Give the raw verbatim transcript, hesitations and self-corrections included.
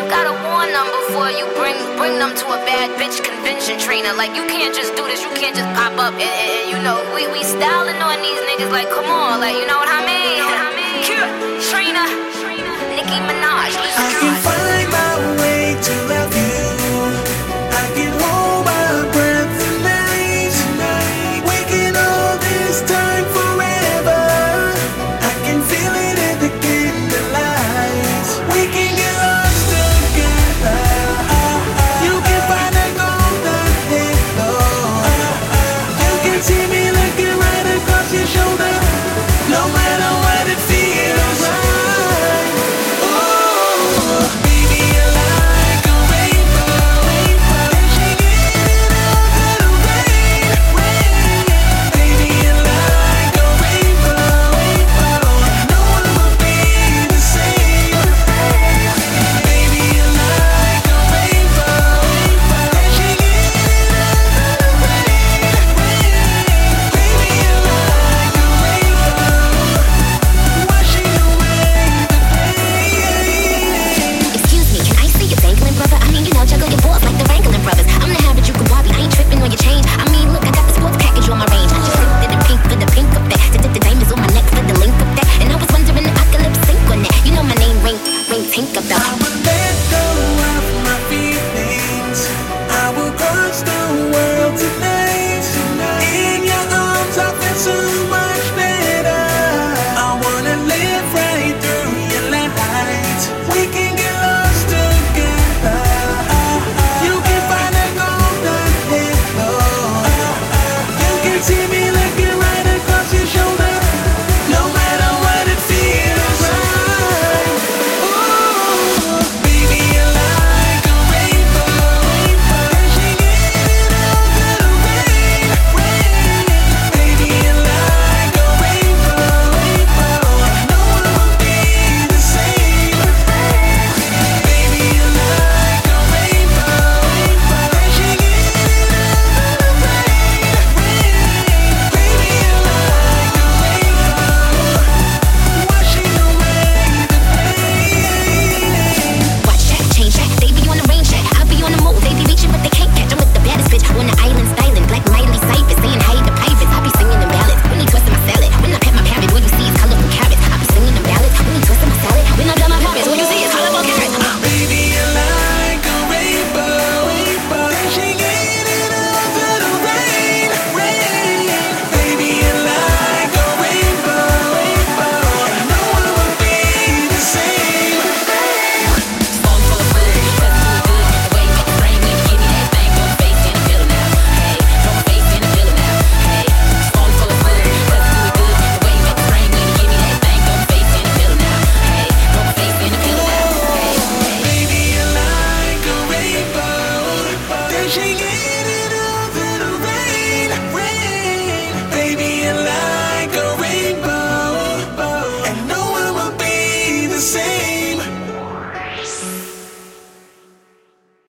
gotta warn them before you bring bring them to a bad bitch convention trainer. Like, you can't just do this, you can't just pop up and, and, and you know, we, we styling on these niggas like, come on, like, you know what I mean? You know what I mean? Kira, Trina, Nicki Minaj, let's I can find my way to love you. I can hold my breath tonight, tonight. Waking all this time forever. I can feel it in the candlelight. We can get lost together. You can find a golden halo. You can see me looking right across your shoulder. No matter what, it feels right. Oh, baby, you're like a rainbow, rainbow. Dashing in over the rain, rain. Baby, you're like a rainbow, rainbow. No one will be the same. Baby, you're like a rainbow, rainbow. Dashing in over the rain, rain. Baby, you're like a rainbow, washing away the pain. Excuse me, can I see your dangling brother? I mean, you know, juggle your balls like the Wrangling brothers. I'm the habit you can Barbie. I ain't tripping on your chain. I mean, look, I got the sports package on my range. I just looked at the pink for the pink of that. Did the diamonds on my neck for the link of that. And I was wondering if I could lip sync on that. You know my name, ring, ring, tink of I that. would let go of my feelings.